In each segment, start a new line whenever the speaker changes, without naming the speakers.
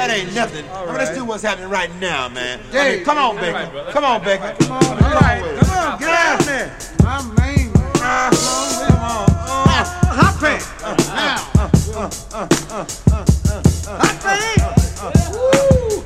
That ain't nothing. I mean, let's do what's happening right now, man.
Dave,
Come on, Baker. Come on, Baker.
Come on, all right. Come on, get out there. My man. Come on. Hot pants. Now. Hot pants. Woo.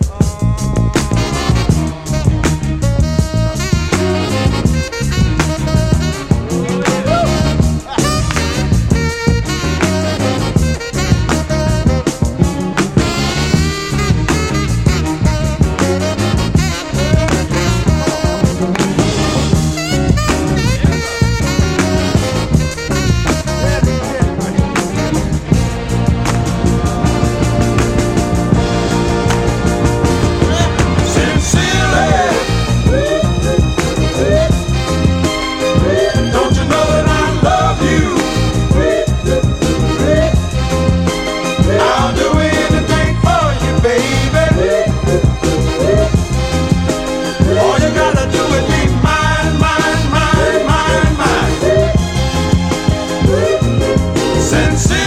Since